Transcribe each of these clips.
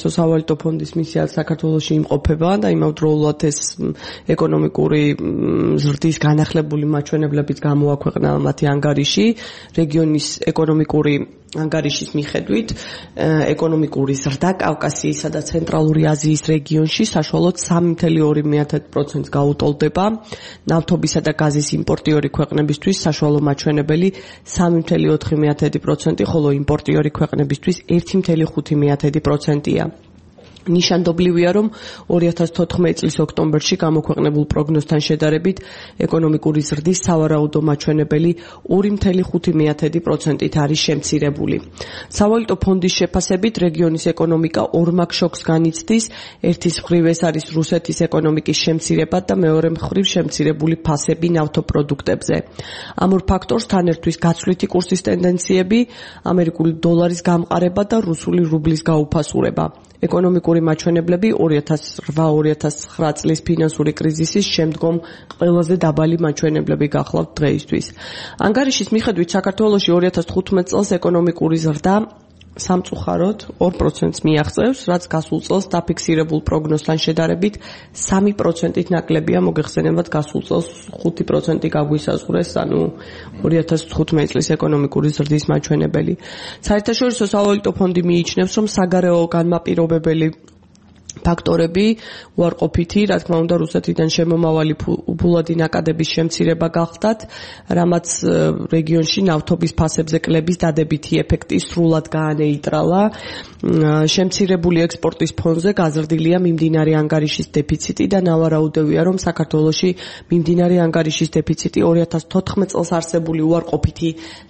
საერთაშორისო სავალუტო ფონდის მისია საქართველოში იმყოფება და იმავდროულად ეს ეკონომიკური ზრდის განახლებული მაჩვენებლებიც გამოაქვეყნა მათი ანგარიში რეგიონის ეკონომიკური ანგარიშის მიხედვით ეკონომიკური ზრდა კავკასიისა და ცენტრალური აზიის რეგიონში საშუალოდ 3.2% გაუტოლდება ნავთობისა და გაზის იმპორტიორი ქვეყნებისთვის საშუალო მაჩვენებელი 3.4%, ხოლო იმპორტიორი ქვეყნებისთვის 1.5%-ია. ნიშანდობლივია, რომ 2014 წლის ოქტომბერში გამოქვეყნებულ პროგნოზთან შედარებით ეკონომიკური ზრდის სავარაუდო მაჩვენებელი 2.5%-ით არის შემცირებული. სავალუტო ფონდის შეფასებით რეგიონის ეკონომიკა ორმაგ შოკს განიცდის, ერთის მხრივ ეს არის რუსეთის ეკონომიკის შემცირება და მეორე მხრივ შემცირებული ფასები ნავთობპროდუქტებზე. ამ ორ ფაქტორს თან ერთვის გაცვლითი კურსის ტენდენციები, ამერიკული დოლარის გამყარება და რუსული რუბლის გაუფასურება. ეკონომიკური მაჩვენებლები 2008-2009 წლის ფინანსური კრიზისის შემდგომ ყველაზე დაბალი მაჩვენებლები გახლავთ დღეისთვის. ანგარიშის მიხედვით საქართველოში 2015 წელს ეკონომიკური ზრდა სამწუხაროდ 2%-ს მიაღწევს, რაც გასულ წელს დაფიქსირებულ პროგნოზთან შედარებით 3%-ით ნაკლებია, მოგეხსენებათ გასულ წელს 5% გაგვისაზღვრეს, ანუ 2015 წლის ეკონომიკური ზრდის მაჩვენებელი. საერთაშორისო სავალუტო ფონდი მიიჩნევს, რომ საგარეო განმაპირობებელი ფაქტორები უარყოფითი, რა თქმა უნდა, რუსეთიდან შემომავალი ფულადი ნაკადების შემცირება გახდათ, რამაც რეგიონში ნავთობის ფასებზე კლების დადებითი ეფექტი სრულად გაანეიტრალა. შემცირებული ექსპორტის ფონზე გაზრდილია მიმდინარე ანგარიშის დეფიციტი და ნავარაუდევია, რომ საქართველოში მიმდინარე ანგარიშის დეფიციტი 2014 წელს არსებული უარყოფითი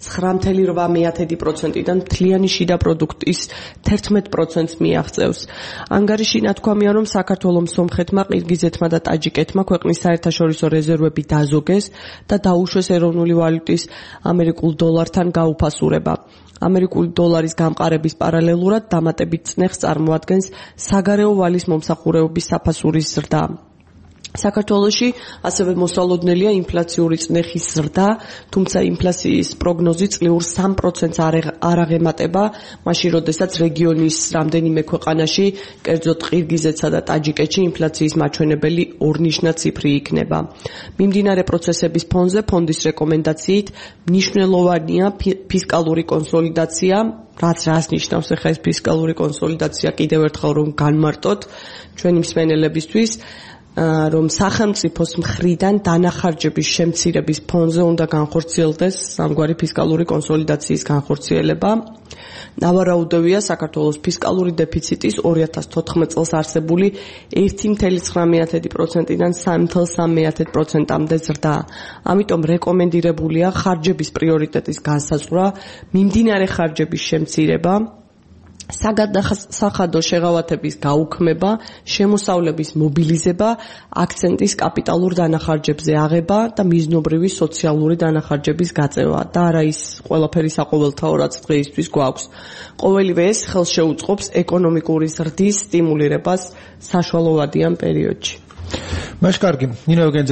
9.8%-დან მთლიანი შიდა პროდუქტის 11%-ს მიაღწევს. ანგარიში ნათქვამია, რომ საქართველოს სომხეთმა, ყირგიზეთმა და ტაჯიკეთმა ქვეყნის საერთაშორისო რეზერვები დაზოგეს და დაუშვეს ეროვნული ვალუტის ამერიკულ დოლართან გაუფასურება. ამერიკული დოლარის გამყარების პარალელურად დამატებით წნეხს წარმოადგენს საგარეო ვალის მომსახურების საფასურის ზრდა. საქართველოში ასევე მოსალოდნელია ინფლაციური წნეხის ზრდა, თუმცა ინფლაციის პროგნოზი წლიურ 3%-ს არ აღემატება, მაშინ როდესაც რეგიონის რამდენიმე ქვეყანაში, კერძოდ ყირგიზეთსა და ტაჯიკეთში ინფლაციის მაჩვენებელი ორნიშნა ციფრი იქნება. მიმდინარე პროცესების ფონზე ფონდის რეკომენდაციით მნიშვნელოვანია ფისკალური კონსოლიდაცია, რაც ნიშნავს ახლა ეს ფისკალური კონსოლიდაცია კიდევ ერთხელ რომ განმარტოთ ჩვენი მსმენელებისთვის, რომ სახელმწიფოს მხრიდან დანახარჯების შემცირების ფონზე უნდა განხორციელდეს სამგვარი ფისკალური კონსოლიდაციის განხორციელება. ნავარაუდევია საქართველოს ფისკალური დეფიციტის 2014 წელს არსებული 1.9%-დან 3.3%-მდე ზრდა. ამიტომ რეკომენდირებულია ხარჯების პრიორიტეტის განსაზღვრა, მიმდინარე ხარჯების შემცირება, საგადახადო შეღავათების გაუქმება, შემოსავლების მობილიზება, აქცენტის კაპიტალურ დანახარჯებზე აღება და მიზნობრივი სოციალური დანახარჯების გაწევა და არა ის ყველაფერი საყოველთაო, რაც დღეისთვის გვაქვს. ყოველივე ეს ხელს შეუწყობს ეკონომიკური ზრდის სტიმულირებას საშუალოვადიან პერიოდში. მაშ კარგი, ნინო